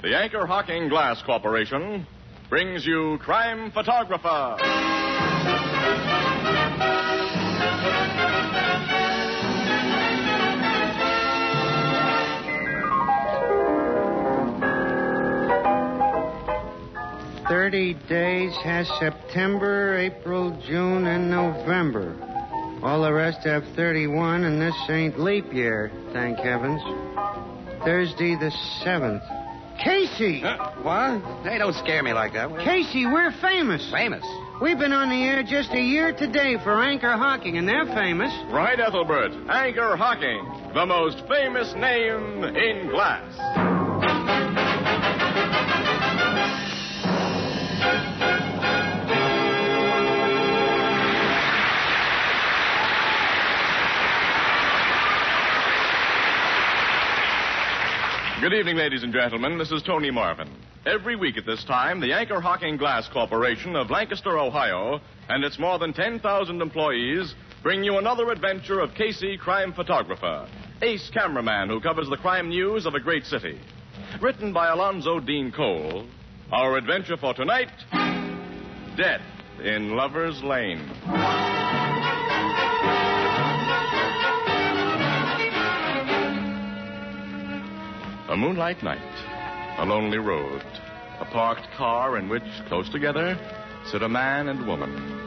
the Anchor Hocking Glass Corporation brings you Crime Photographer. "30 days has September, April, June, and November. All the rest have 31, and this ain't leap year, thank heavens. Thursday the 7th. Casey! What? Hey, don't scare me like that. Casey, we're famous. Famous? We've been on the air just a year today for Anchor Hocking, and they're famous. Right, Ethelbert. Anchor Hocking, the most famous name in glass. Good evening, ladies and gentlemen. This is Tony Marvin. Every week at this time, the Anchor Hocking Glass Corporation of Lancaster, Ohio, and its more than 10,000 employees bring you another adventure of Casey, crime photographer, ace cameraman who covers the crime news of a great city. Written by Alonzo Dean Cole, our adventure for tonight, Death in Lover's Lane. A moonlight night, a lonely road, a parked car in which, close together, sit a man and woman.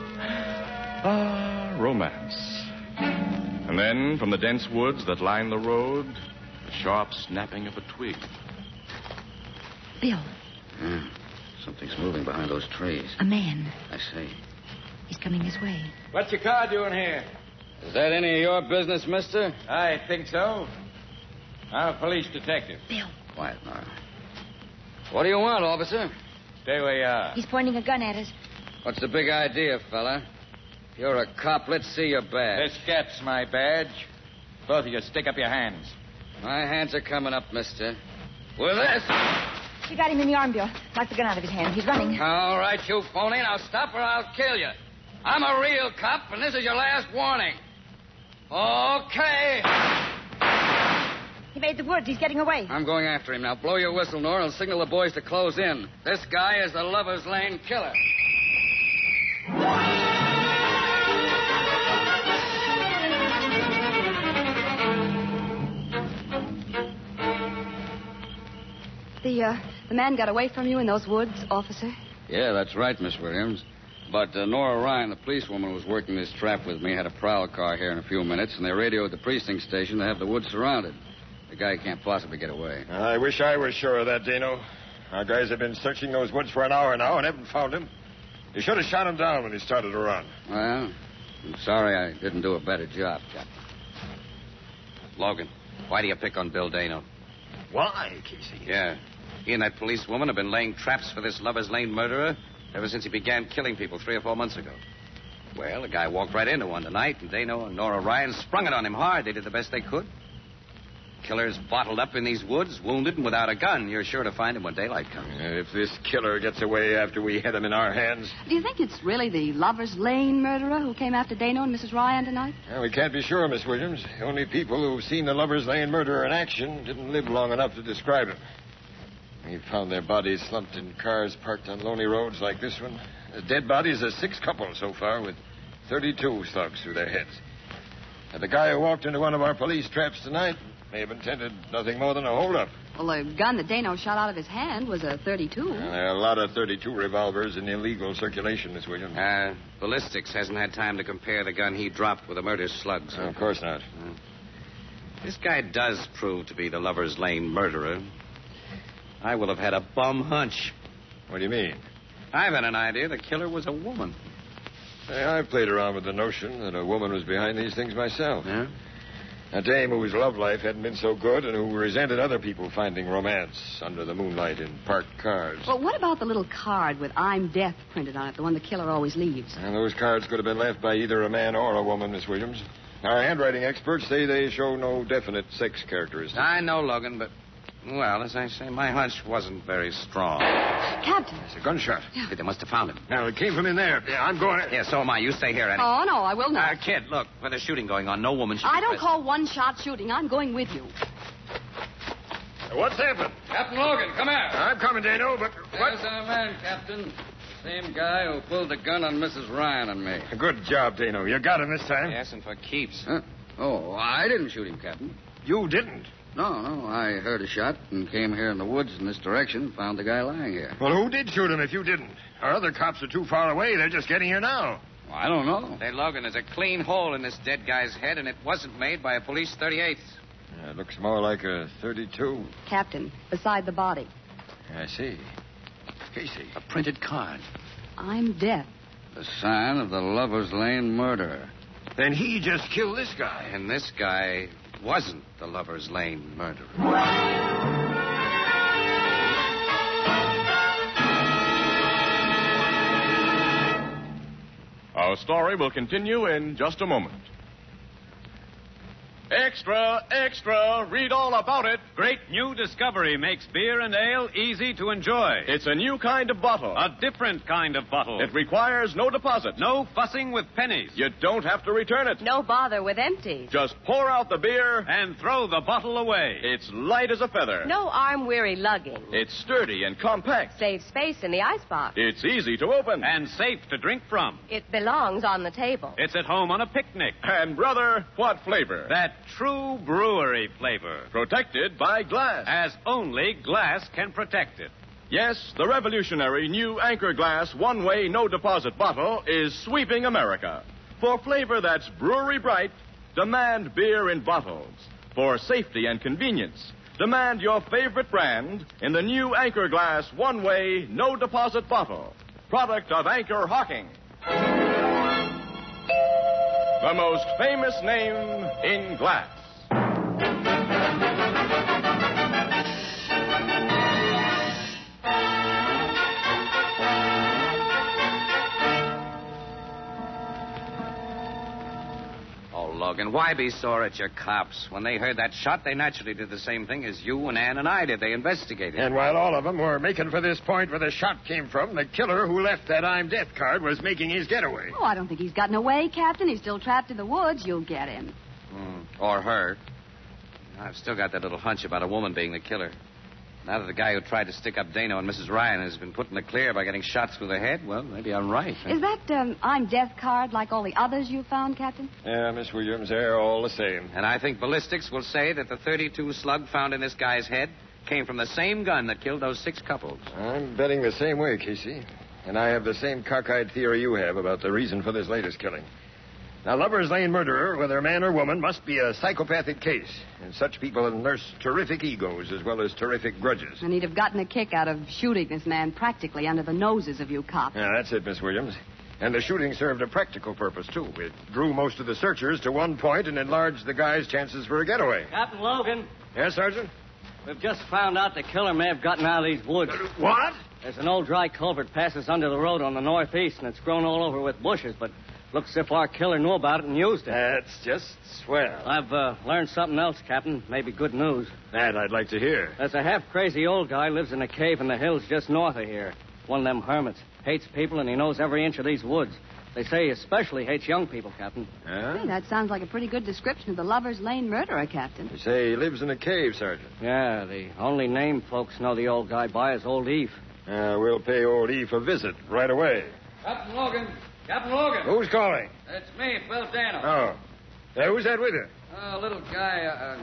Ah, romance. And then, from the dense woods that line the road, the sharp snapping of a twig. Bill. Something's moving behind those trees. A man. I see. He's coming this way. What's your car doing here? Is that any of your business, mister? I think so. I'm a police detective. Bill. Quiet, Nora. What do you want, officer? Stay where you are. He's pointing a gun at us. What's the big idea, fella? If you're a cop, let's see your badge. This cat's my badge. Both of you stick up your hands. My hands are coming up, mister. With this. You got him in the arm, Bill. Knock the gun out of his hand. He's running. All right, you phony. Now stop or I'll kill you. I'm a real cop, and this is your last warning. Okay. He made the woods. He's getting away. I'm going after him. Now blow your whistle, Nora, and signal the boys to close in. This guy is the Lover's Lane killer. The man got away from you in those woods, officer? Yeah, that's right, Miss Williams. But Nora Ryan, the policewoman who was working this trap with me, had a prowl car here in a few minutes, and they radioed the precinct station to have the woods surrounded. The guy can't possibly get away. I wish I was sure of that, Dano. Our guys have been searching those woods for an hour now and haven't found him. You should have shot him down when he started to run. Well, I'm sorry I didn't do a better job, Captain. Logan, why do you pick on Bill Dano? Why, Casey? Yeah. He and that policewoman have been laying traps for this Lover's Lane murderer ever since he began killing people 3 or 4 months ago. Well, the guy walked right into one tonight, and Dano and Nora Ryan sprung it on him hard. They did the best they could. Killer's bottled up in these woods, wounded and without a gun. You're sure to find him when daylight comes. If this killer gets away after we had him in our hands... Do you think it's really the Lover's Lane murderer who came after Dano and Mrs. Ryan tonight? Well, we can't be sure, Miss Williams. The only people who've seen the Lover's Lane murderer in action didn't live long enough to describe him. We found their bodies slumped in cars parked on lonely roads like this one. The dead bodies are 6 couples so far with 32 slugs through their heads. And the guy who walked into one of our police traps tonight may have intended nothing more than a holdup. Well, the gun that Dano shot out of his hand was a .32. Well, there are a lot of .32 revolvers in illegal circulation, Miss Williams. Ballistics hasn't had time to compare the gun he dropped with the murder slugs. No, of course not. This guy does prove to be the Lover's Lane murderer. I will have had a bum hunch. What do you mean? I've had an idea the killer was a woman. Hey, I've played around with the notion that a woman was behind these things myself. Yeah? A dame whose love life hadn't been so good and who resented other people finding romance under the moonlight in parked cars. Well, what about the little card with "I'm Death" printed on it, the one the killer always leaves? And those cards could have been left by either a man or a woman, Miss Williams. Our handwriting experts say they show no definite sex characteristics. I know, Logan, but, well, as I say, my hunch wasn't very strong. Captain. It's a gunshot. Yeah. They must have found him. Now, it came from in there. Yeah, I'm going... Yeah, so am I. You stay here, Annie. Oh, no, I will not. Kid, look, with the shooting going on, no woman should I be don't present. call one-shot shooting. I'm going with you. What's happened? Captain Logan, come here. I'm coming, Dano, but what? There's our man, Captain. Same guy who pulled the gun on Mrs. Ryan and me. Good job, Dano. You got him this time. Yes, and for keeps. Huh? Oh, I didn't shoot him, Captain. You didn't. No. I heard a shot and came here in the woods in this direction, found the guy lying here. Well, who did shoot him if you didn't? Our other cops are too far away. They're just getting here now. Well, I don't know. Hey, Logan, there's a clean hole in this dead guy's head, and it wasn't made by a police 38th. It looks more like a 32. Captain, beside the body. I see. Casey. A printed card. I'm deaf. The sign of the Lover's Lane murderer. Then he just killed this guy. And this guy wasn't the Lover's Lane murderer. Our story will continue in just a moment. Extra, extra, read all about it. Great new discovery makes beer and ale easy to enjoy. It's a new kind of bottle. A different kind of bottle. It requires no deposit. No fussing with pennies. You don't have to return it. No bother with empties. Just pour out the beer. And throw the bottle away. It's light as a feather. No arm-weary lugging. It's sturdy and compact. Saves space in the icebox. It's easy to open. And safe to drink from. It belongs on the table. It's at home on a picnic. And, brother, what flavor? That true brewery flavor. Protected by glass. As only glass can protect it. Yes, the revolutionary new Anchor Glass one-way no-deposit bottle is sweeping America. For flavor that's brewery bright, demand beer in bottles. For safety and convenience, demand your favorite brand in the new Anchor Glass one-way no-deposit bottle. Product of Anchor Hocking. The most famous name in glass. Logan, why be sore at your cops? When they heard that shot, they naturally did the same thing as you and Ann and I did. They investigated. And while all of them were making for this point where the shot came from, the killer who left that I'm death card was making his getaway. Oh, I don't think he's gotten away, Captain. He's still trapped in the woods. You'll get him. Or her. I've still got that little hunch about a woman being the killer. Now that the guy who tried to stick up Dano and Mrs. Ryan has been put in the clear by getting shot through the head, well, maybe I'm right. Is that I'm death card like all the others you found, Captain? Yeah, Miss Williams, they're all the same. And I think ballistics will say that the .32 slug found in this guy's head came from the same gun that killed those 6 couples. I'm betting the same way, Casey. And I have the same cockeyed theory you have about the reason for this latest killing. Now, Lover's Lane murderer, whether man or woman, must be a psychopathic case. And such people nurse terrific egos as well as terrific grudges. And he'd have gotten a kick out of shooting this man practically under the noses of you cops. Yeah, that's it, Miss Williams. And the shooting served a practical purpose, too. It drew most of the searchers to one point and enlarged the guy's chances for a getaway. Captain Logan. Yes, Sergeant? We've just found out the killer may have gotten out of these woods. What? There's an old dry culvert passes under the road on the northeast, and it's grown all over with bushes, but looks as if our killer knew about it and used it. That's just swell. I've learned something else, Captain. Maybe good news. That I'd like to hear. There's a half-crazy old guy lives in a cave in the hills just north of here. One of them hermits. Hates people, and he knows every inch of these woods. They say he especially hates young people, Captain. Huh? Hey, that sounds like a pretty good description of the Lover's Lane murderer, Captain. You say he lives in a cave, Sergeant. Yeah, the only name folks know the old guy by is Old Eve. We'll pay Old Eve a visit right away. Captain Logan. Captain Logan. Who's calling? It's me, Phil Dano. Oh. Who's that with you? A little guy,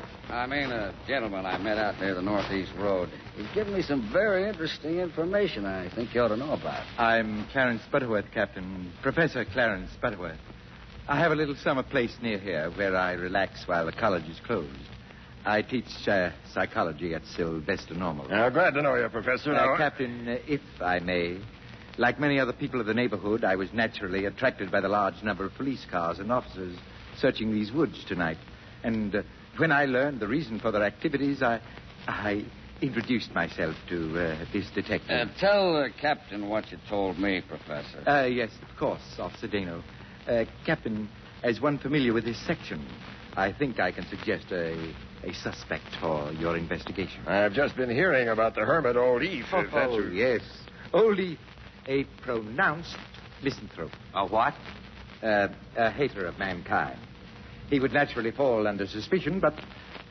a gentleman I met out near the northeast road. He's given me some very interesting information I think you ought to know about. I'm Clarence Butterworth, Captain. Professor Clarence Butterworth. I have a little summer place near here where I relax while the college is closed. I teach psychology at Sylvester Normal. Glad to know you, Professor. Captain, if I may, like many other people of the neighborhood, I was naturally attracted by the large number of police cars and officers searching these woods tonight. And when I learned the reason for their activities, I introduced myself to this detective. Tell Captain what you told me, Professor. Yes, of course, Officer Dano. Captain, as one familiar with this section, I think I can suggest a suspect for your investigation. I've just been hearing about the hermit, Old Eve. Yes. Old Eve, a pronounced misanthrope. A what? A hater of mankind. He would naturally fall under suspicion, but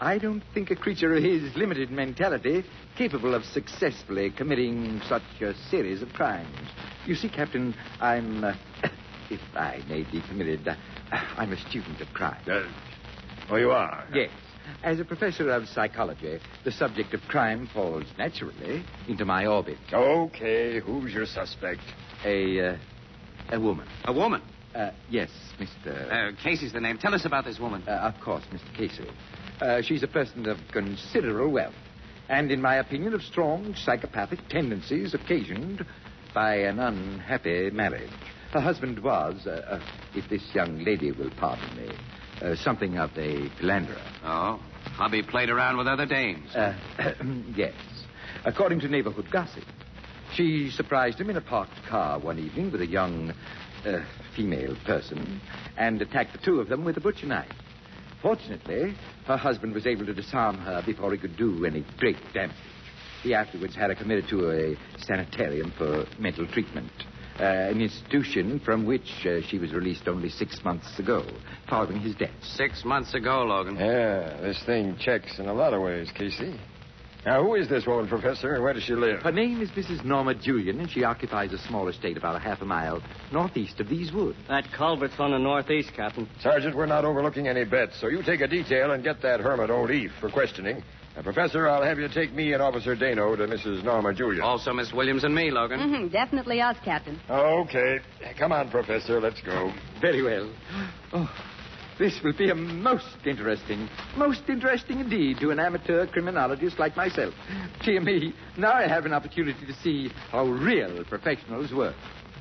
I don't think a creature of his limited mentality capable of successfully committing such a series of crimes. You see, Captain, I'm, if I may be permitted, I'm a student of crime. Oh, you are? Yes. As a professor of psychology, the subject of crime falls naturally into my orbit. Okay, who's your suspect? A woman. A woman? Yes, Mr. Casey's the name. Tell us about this woman. Of course, Mr. Casey. She's a person of considerable wealth, and in my opinion of strong psychopathic tendencies occasioned by an unhappy marriage. Her husband was, if this young lady will pardon me, something of a philanderer. Oh, hubby played around with other dames. Yes. According to neighborhood gossip, she surprised him in a parked car one evening with a young female person and attacked the two of them with a butcher knife. Fortunately, her husband was able to disarm her before he could do any great damage. He afterwards had her committed to a sanitarium for mental treatment, an institution from which she was released only 6 months ago, following his death. 6 months ago, Logan. Yeah, this thing checks in a lot of ways, Casey. Now, who is this woman, Professor, and where does she live? Her name is Mrs. Norma Julian, and she occupies a small estate about a half a mile northeast of these woods. That culvert's on the northeast, Captain. Sergeant, we're not overlooking any bets, so you take a detail and get that hermit, old Eve, for questioning. Now, Professor, I'll have you take me and Officer Dano to Mrs. Norma Julian. Also Miss Williams and me, Logan. Mm-hmm, definitely us, Captain. Okay. Come on, Professor, let's go. Very well. Oh, this will be a most interesting indeed to an amateur criminologist like myself. Dear me, now I have an opportunity to see how real professionals work.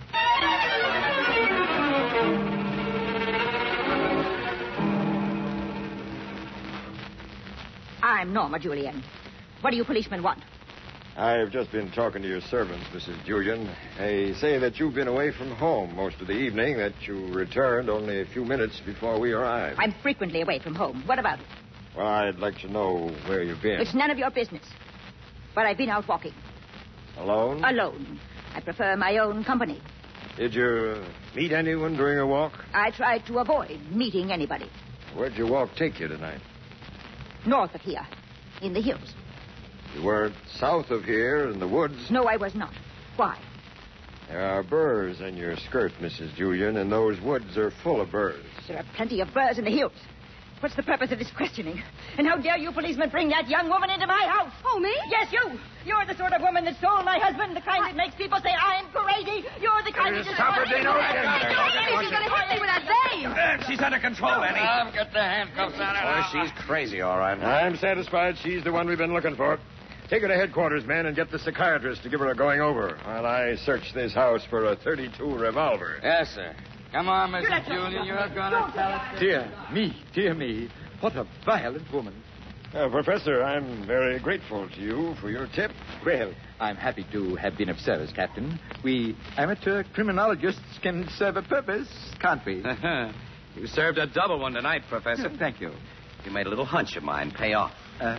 I'm Norma Julian. What do you policemen want? I've just been talking to your servants, Mrs. Julian. They say that you've been away from home most of the evening, that you returned only a few minutes before we arrived. I'm frequently away from home. What about it? Well, I'd like to know where you've been. It's none of your business. But I've been out walking. Alone? Alone. I prefer my own company. Did you meet anyone during your walk? I tried to avoid meeting anybody. Where'd your walk take you tonight? North of here, in the hills. You weren't south of here in the woods? No, I was not. Why? There are burrs in your skirt, Mrs. Julian, and those woods are full of burrs. There are plenty of burrs in the hills. What's the purpose of this questioning? And how dare you policemen bring that young woman into my house? Oh, me? Yes, you. You're the sort of woman that stole my husband, the kind that makes people say I'm crazy. You're the kind that just... Stop her, Dino. She's going to hit me with that dame. She's under control, Annie. I've got the handcuffs on her. Oh, she's crazy, all right. I'm satisfied she's the one we've been looking for. Take her to headquarters, men, and get the psychiatrist to give her a going over while I search this house for a .32 revolver. Yes, sir. Come on, Mrs. Julian. You're going to tell us. Dear me. What a violent woman. Professor, I'm very grateful to you for your tip. Well, I'm happy to have been of service, Captain. We amateur criminologists can serve a purpose, can't we? You served a double one tonight, Professor. Thank you. You made a little hunch of mine pay off.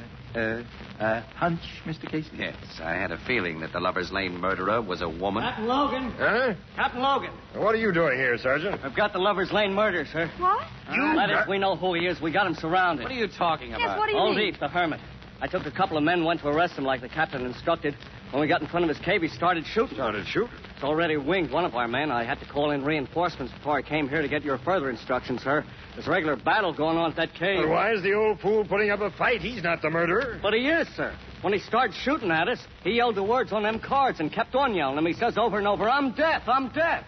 Hunch, Mr. Casey? Yes, I had a feeling that the Lover's Lane murderer was a woman. Captain Logan. Huh? Captain Logan. What are you doing here, Sergeant? I've got the Lover's Lane murder, sir. What? Let us, we know who he is. We got him surrounded. What are you talking about? Yes, what do you Old mean? Eve, the hermit. I took a couple of men, went to arrest him like the captain instructed. When we got in front of his cave, he started shooting. Started shooting? It's already winged one of our men. I had to call in reinforcements before I came here to get your further instructions, sir. There's a regular battle going on at that cave. Well, why is the old fool putting up a fight? He's not the murderer. But he is, sir. When he started shooting at us, he yelled the words on them cards and kept on yelling them. He says over and over, I'm deaf, I'm deaf.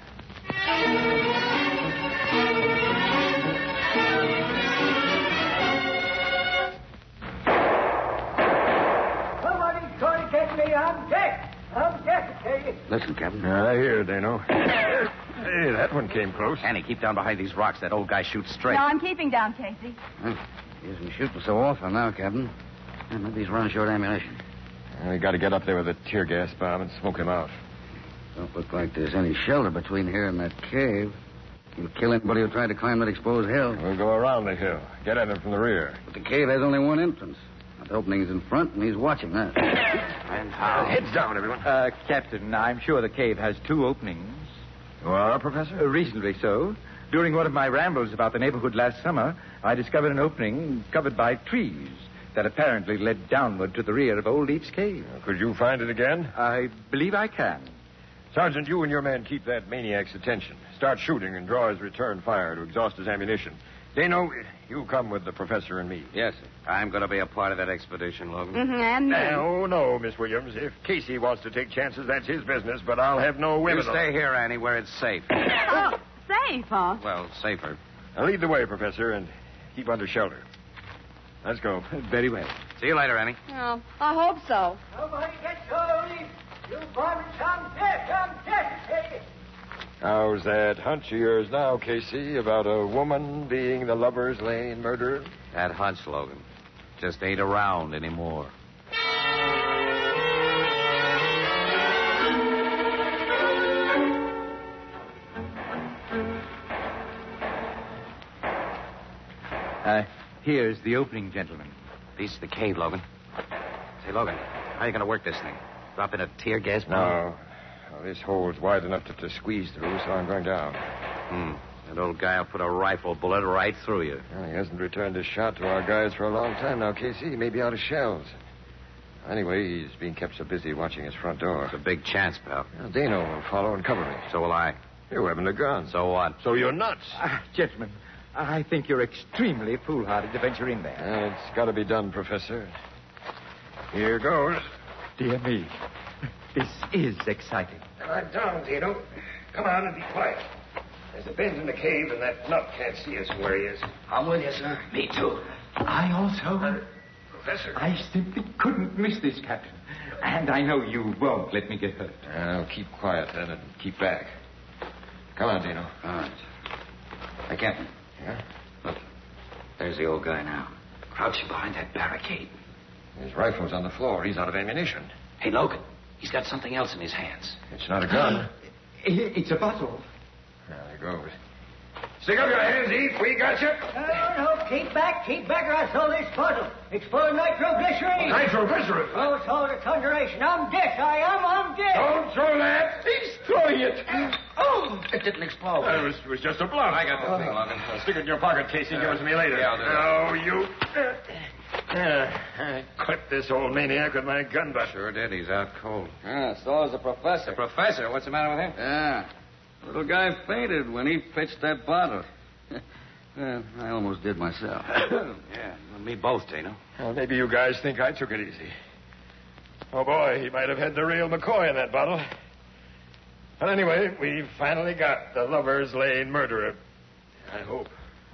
Somebody's trying to get me. I'm deaf. I'm deaf, I tell you. Listen, Captain. I hear, Dano. Hey, that one came close. Annie, keep down behind these rocks. That old guy shoots straight. No, I'm keeping down, Casey. He isn't shooting so often now, Captain. Maybe he's running short ammunition. We got to get up there with a tear gas bomb and smoke him out. Don't look like there's any shelter between here and that cave. He'll kill anybody who tried to climb that exposed hill. We'll go around the hill. Get at him from the rear. But the cave has only one entrance. The opening's in front, and he's watching that. And how? Heads down, everyone. Captain, I'm sure the cave has 2 openings. You are, Professor? Reasonably so. During one of my rambles about the neighborhood last summer, I discovered an opening covered by trees. that apparently led downward to the rear of Old Leaf's cave. Could you find it again? I believe I can. Sergeant, you and your men keep that maniac's attention. Start shooting and draw his return fire to exhaust his ammunition. Dano, you come with the professor and me. Yes, sir. I'm going to be a part of that expedition, Logan. And me. No, Miss Williams. If Casey wants to take chances, that's his business, but I'll have no women. You stay here, Annie, where it's safe. Oh, safe, huh? Well, safer. Now lead the way, Professor, and keep under shelter. Let's go. Very well. See you later, Annie. Oh, I hope so. Nobody gets so relief. You varmints, I'm dead. Hey. How's that hunch of yours now, Casey, about a woman being the Lover's Lane murderer? That hunch, Logan, just ain't around anymore. Here's the opening, gentlemen. Piece of the cave, Logan. Say, Logan, how are you going to work this thing? Drop in a tear gas bomb? No. Well, this hole's wide enough to squeeze through, so I'm going down. That old guy will put a rifle bullet right through you. Well, he hasn't returned a shot to our guys for a long time now, Casey. He may be out of shells. Anyway, he's being kept so busy watching his front door. It's a big chance, pal. Well, Dano will follow and cover me. So will I. You haven't a gun. So what? So you're nuts. Gentlemen, I think you're extremely foolhardy to venture in there. Well, it's got to be done, Professor. Here goes. Dear me. This is exciting. I'm down, Dano. Come on and be quiet. There's a bend in the cave, and that nut can't see us from where he is. I'm with you, sir. Me too. I also. Professor. I simply couldn't miss this, Captain. And I know you won't let me get hurt. I'll keep quiet then and keep back. Come on, Dano. All right. Hey, Captain. Yeah? Look, there's the old guy now, crouching behind that barricade. His rifle's on the floor. He's out of ammunition. Hey, Logan, he's got something else in his hands. It's not a gun. It's a bottle. There goes. Stick up your hands, Eve. We got you. No, keep back, or I throw this bottle. It's full of nitroglycerine. Nitroglycerine? Oh, it's all the conjuration. I'm dead, I'm dead. Don't throw that. He's throwing it. Oh! It didn't explode. It was just a bluff. I got the thing, Logan. Stick it in your pocket, Casey. Give it to me later. Yeah, I'll do that. Oh, you... I clipped this old maniac with my gun butt. Sure did. He's out cold. Yeah, so is the professor. The professor? What's the matter with him? Yeah. Little guy fainted when he pitched that bottle. Well, I almost did myself. Yeah, me both, Dano. Well, maybe you guys think I took it easy. Oh, boy, he might have had the real McCoy in that bottle. But anyway, we finally got the Lover's Lane murderer. I hope.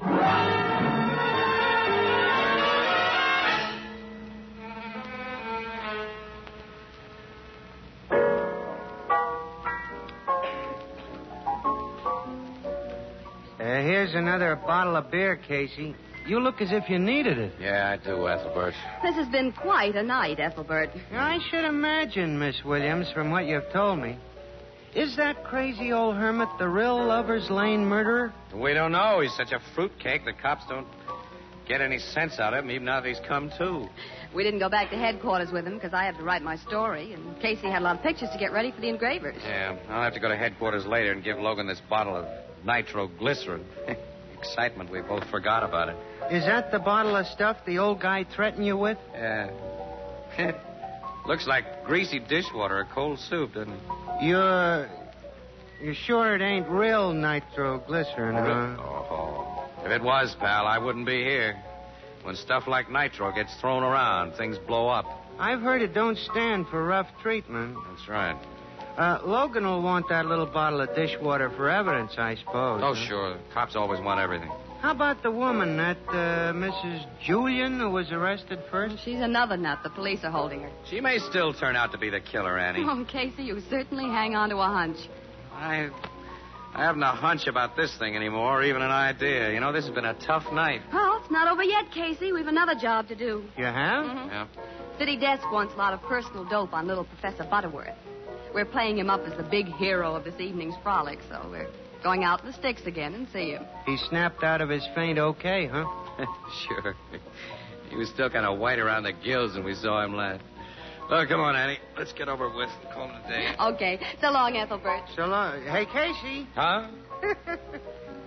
Here's another bottle of beer, Casey. You look as if you needed it. Yeah, I do, Ethelbert. This has been quite a night, Ethelbert. I should imagine, Miss Williams, from what you've told me. Is that crazy old hermit the real Lover's Lane murderer? We don't know. He's such a fruitcake, the cops don't get any sense out of him, even now that he's come to. We didn't go back to headquarters with him because I had to write my story, and Casey had a lot of pictures to get ready for the engravers. Yeah, I'll have to go to headquarters later and give Logan this bottle of nitroglycerin. Excitement, we both forgot about it. Is that the bottle of stuff the old guy threatened you with? Yeah. Looks like greasy dishwater or cold soup, doesn't it? You're sure it ain't real nitroglycerin, huh? Oh, if it was, pal, I wouldn't be here. When stuff like nitro gets thrown around, things blow up. I've heard it don't stand for rough treatment. That's right. Logan will want that little bottle of dishwater for evidence, I suppose. Oh, sure. Cops always want everything. How about the woman, that Mrs. Julian, who was arrested first? She's another nut. The police are holding her. She may still turn out to be the killer, Annie. Oh, Casey, you certainly hang on to a hunch. I haven't a hunch about this thing anymore, or even an idea. You know, this has been a tough night. Well, it's not over yet, Casey. We've another job to do. You have? Mm-hmm. Yeah. City Desk wants a lot of personal dope on little Professor Butterworth. We're playing him up as the big hero of this evening's frolic, so we're going out in the sticks again and see him. He snapped out of his faint okay, huh? Sure. He was still kind of white around the gills when we saw him last. Oh, come on, Annie. Let's get over with and call it a day. Okay. So long, Ethelbert. So long. Hey, Casey. Huh?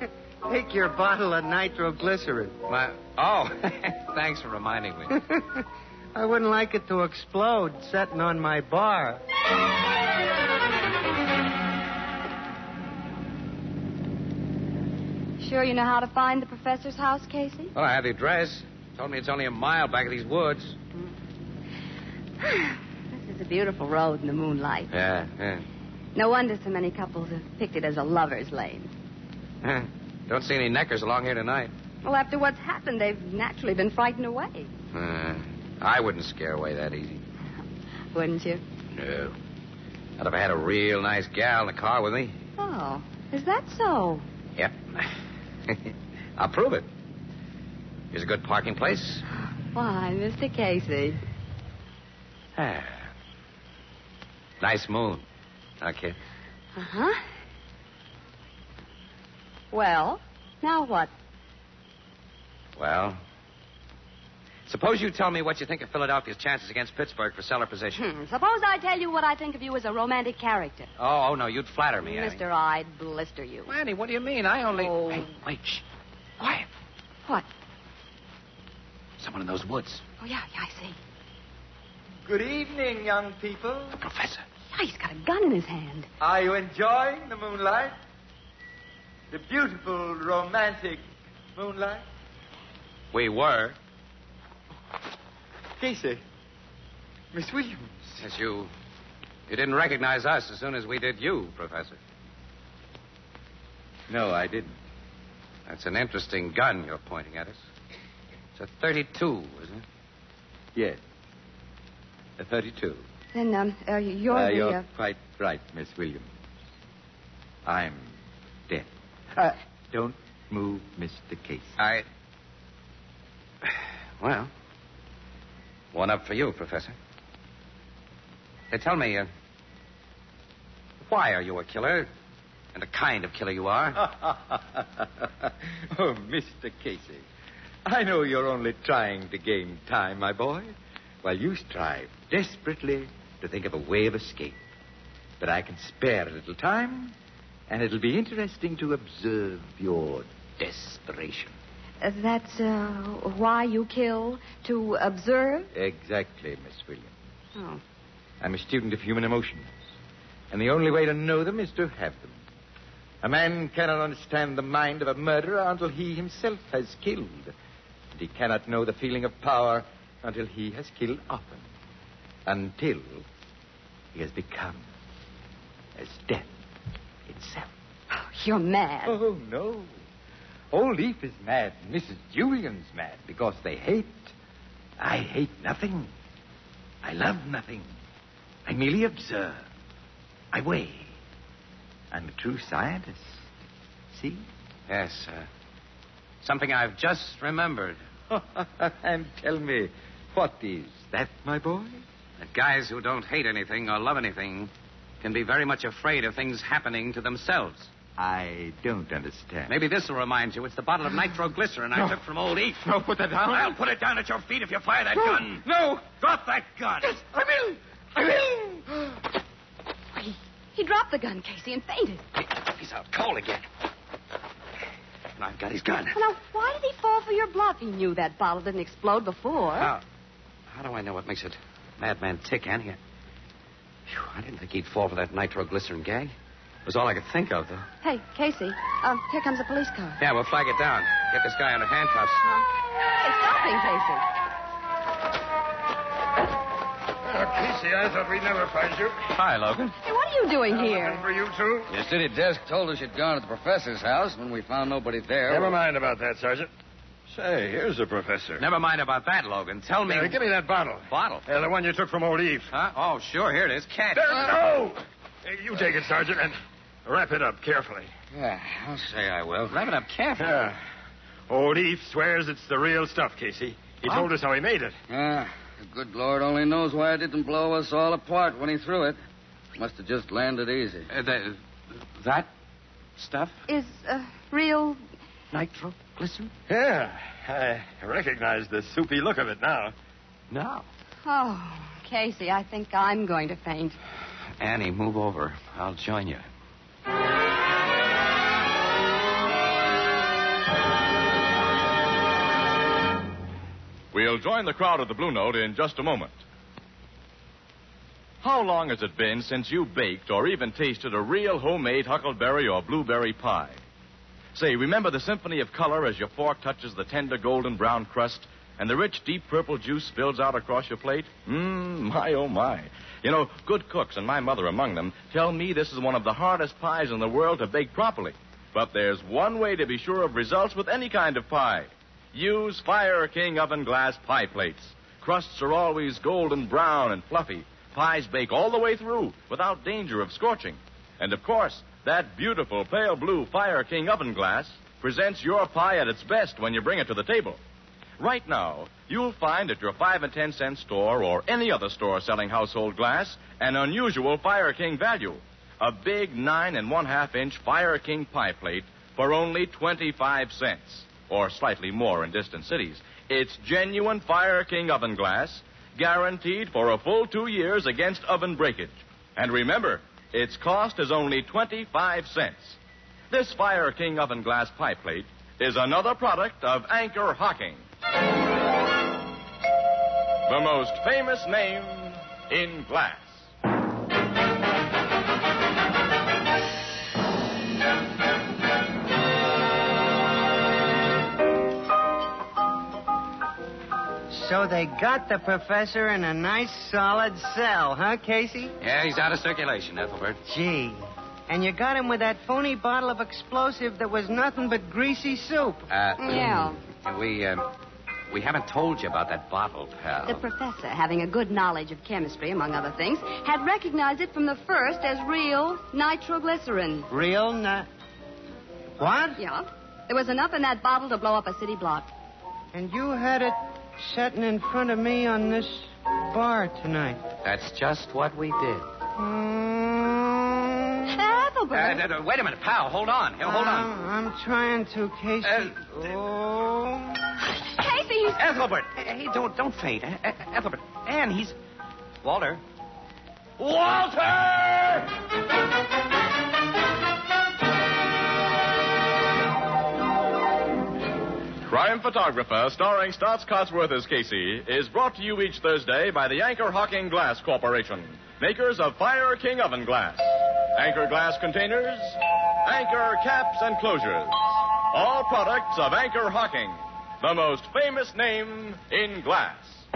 Take your bottle of nitroglycerin. Oh, thanks for reminding me. I wouldn't like it to explode sitting on my bar. Sure you know how to find the professor's house, Casey? Well, I have the address. Told me it's only a mile back of these woods. This is a beautiful road in the moonlight. Yeah. No wonder so many couples have picked it as a lover's lane. Don't see any neckers along here tonight. Well, after what's happened, they've naturally been frightened away. I wouldn't scare away that easy. Wouldn't you? No. Not if I had a real nice gal in the car with me. Oh, is that so? Yep. I'll prove it. Here's a good parking place. Why, Mr. Casey. Nice moon. Okay. Uh-huh. Well, now what? Well, suppose you tell me what you think of Philadelphia's chances against Pittsburgh for cellar position. Suppose I tell you what I think of you as a romantic character. Oh, no, you'd flatter me, Annie. Mister, I'd blister you. Annie, what do you mean? I only... Oh. Hey, wait, shh. Quiet. What? Someone in those woods. Oh, yeah, I see. Good evening, young people. The professor. Yeah, he's got a gun in his hand. Are you enjoying the moonlight? The beautiful, romantic moonlight? We were. Casey. Miss Williams. Yes, you didn't recognize us as soon as we did you, Professor. No, I didn't. That's an interesting gun you're pointing at us. It's a 32, isn't it? Yes. A 32. Then, you're You're quite right, Miss Williams. I'm dead. Don't move, Mr. Casey. Well, one up for you, Professor. Hey, tell me, why are you a killer? And the kind of killer you are? Oh, Mr. Casey. I know you're only trying to gain time, my boy, while you strive desperately to think of a way of escape. But I can spare a little time, and it'll be interesting to observe your desperation. That's why you kill? To observe? Exactly, Miss Williams. Oh. I'm a student of human emotions, and the only way to know them is to have them. A man cannot understand the mind of a murderer until he himself has killed. And he cannot know the feeling of power until he has killed often. Until he has become as death itself. Oh, you're mad. Oh, no. Old Leaf is mad. Mrs. Julian's mad because they hate. I hate nothing. I love nothing. I merely observe. I weigh. I'm a true scientist. See? Yes, something I've just remembered. And tell me, what is that, my boy? That guys who don't hate anything or love anything can be very much afraid of things happening to themselves. I don't understand. Maybe this will remind you. It's the bottle of nitroglycerin I took from old Eve. No, put that down. I'll put it down at your feet if you fire that gun. No. Drop that gun. Yes, I will. I will. He dropped the gun, Casey, and fainted. He's out cold again. And I've got his gun. Now, why did he fall for your bluff? He knew that bottle didn't explode before. How do I know what makes it madman tick, Annie? I didn't think he'd fall for that nitroglycerin gag. It was all I could think of, though. Hey, Casey, here comes a police car. Yeah, we'll flag it down. Get this guy under handcuffs. Hey, stopping, Casey. Casey, I thought we'd never find you. Hi, Logan. Hey, what are you doing here? For you, too? Your city desk told us you'd gone to the professor's house. When we found nobody there... Never mind about that, Sergeant. Say, here's the professor. Never mind about that, Logan. Tell me... Give me that bottle. Bottle? The one you took from old Eve. Huh? Oh, sure. Here it is. Catch. No! Hey, you take it, Sergeant, and wrap it up carefully. Yeah, I'll say I will. Wrap it up carefully. Yeah. Old Eve swears it's the real stuff, Casey. He told us how he made it. Yeah. The good Lord only knows why it didn't blow us all apart when he threw it. Must have just landed easy. That stuff? Is real... Nitroglycerin? Yeah. I recognize the soupy look of it now. No. Oh, Casey, I think I'm going to faint. Annie, move over. I'll join you. We'll join the crowd at the Blue Note in just a moment. How long has it been since you baked or even tasted a real homemade huckleberry or blueberry pie? Say, remember the symphony of color as your fork touches the tender golden brown crust and the rich deep purple juice spills out across your plate? My, oh, my. You know, good cooks, and my mother among them, tell me this is one of the hardest pies in the world to bake properly. But there's one way to be sure of results with any kind of pie. Use Fire King oven glass pie plates. Crusts are always golden brown and fluffy. Pies bake all the way through without danger of scorching. And, of course, that beautiful pale blue Fire King oven glass presents your pie at its best when you bring it to the table. Right now, you'll find at your 5 and 10 cent store or any other store selling household glass an unusual Fire King value. A big 9 1/2 inch Fire King pie plate for only 25 cents, or slightly more in distant cities. It's genuine Fire King oven glass, guaranteed for a full 2 years against oven breakage. And remember, its cost is only 25 cents. This Fire King oven glass pie plate is another product of Anchor Hocking, the most famous name in glass. So they got the professor in a nice solid cell, huh, Casey? Yeah, he's out of circulation, Ethelbert. Gee. And you got him with that phony bottle of explosive that was nothing but greasy soup. Yeah. We haven't told you about that bottle, pal. The professor, having a good knowledge of chemistry, among other things, had recognized it from the first as real nitroglycerin. Real What? Yeah. There was enough in that bottle to blow up a city block. And you had it sitting in front of me on this bar tonight. That's just what we did. Ethelbert. Wait a minute, pal. Hold on. Hold on. I'm trying to, Casey. Casey! Ethelbert! Hey, don't faint. Ethelbert. Ann, he's... Walter! Walter! Crime Photographer, starring Stotts Cotsworth as Casey, is brought to you each Thursday by the Anchor Hocking Glass Corporation, makers of Fire King oven glass. Anchor glass containers, Anchor caps and closures. All products of Anchor Hocking, the most famous name in glass.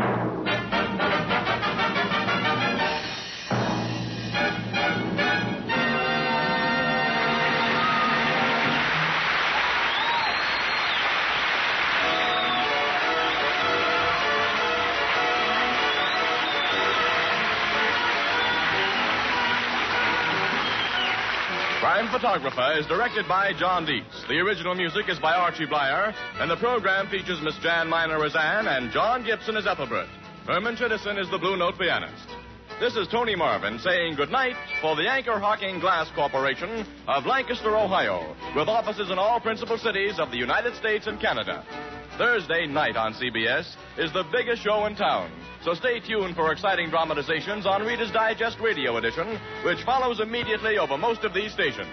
Crime Photographer is directed by John Dietz. The original music is by Archie Blyer, and the program features Miss Jan Miner as Anne and John Gibson as Ethelbert. Herman Chittison is the Blue Note pianist. This is Tony Marvin saying goodnight for the Anchor Hocking Glass Corporation of Lancaster, Ohio, with offices in all principal cities of the United States and Canada. Thursday night on CBS is the biggest show in town. So stay tuned for exciting dramatizations on Reader's Digest Radio Edition, which follows immediately over most of these stations.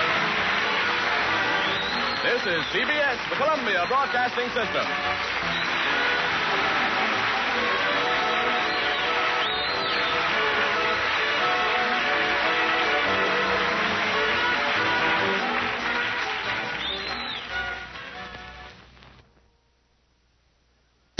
This is CBS, the Columbia Broadcasting System.